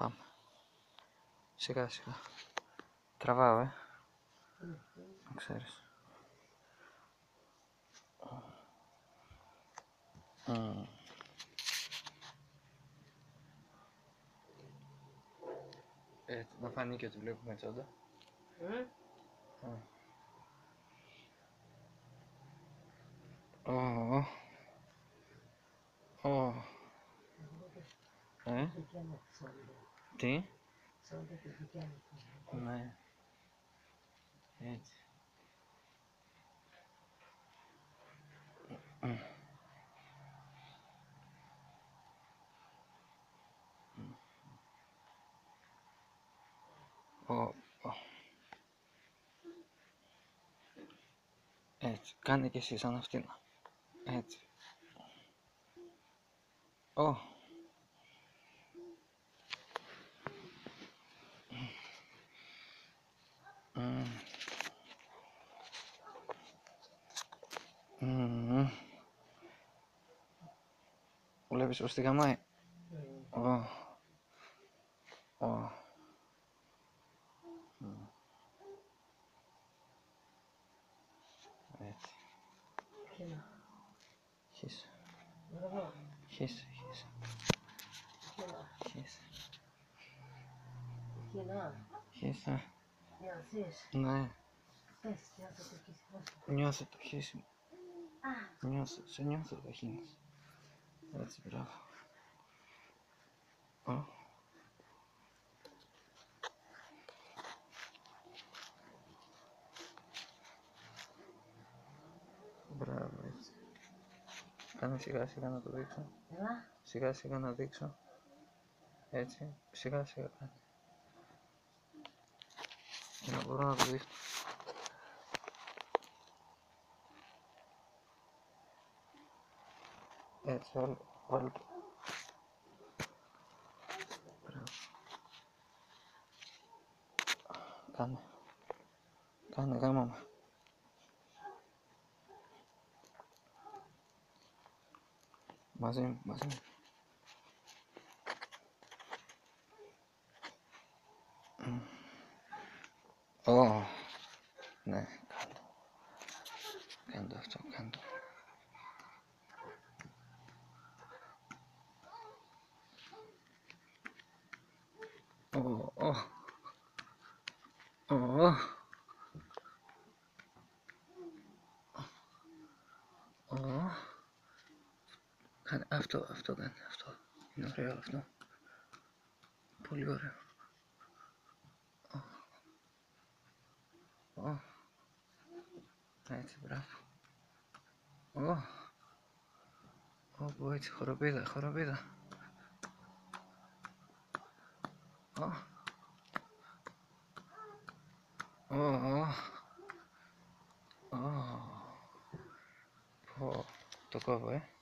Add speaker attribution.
Speaker 1: Πάμε. Σιγά σιγά. Τραβάω, να ξέρεις. Έτσι, να φανεί και ότι βλέπουμε τσόντα. Τι? Ναι. Έτσι. Έτσι. Κάνε και εσύ σαν αυτήν. Έτσι. Βλέπεις πως τη γαμάει. Έτσι. Χύσε. Χύσε. Χύσε. Ναι. Νιώσε το χύσιμο. Σε νιώθω το χύνεις. Έτσι, μπράβο. Μπράβο, έτσι. Κάνε σιγά σιγά να το δείξω. Σιγά σιγά να δείξω. Έτσι, σιγά σιγά κάνε. Για να μπορώ να το δείχνω. Έτσι, βάλε το. Μπράβο. Κάνε γάμα μου. Μαζί μου. Ναι, κάνε το αυτό, κάνε το. Κάνε αυτό κάνε, αυτό. Είναι ωραίο αυτό. Πολύ ωραίο. Έτσι, μπράβο. Όπου έτσι, χοροπίδα. Το κόβω,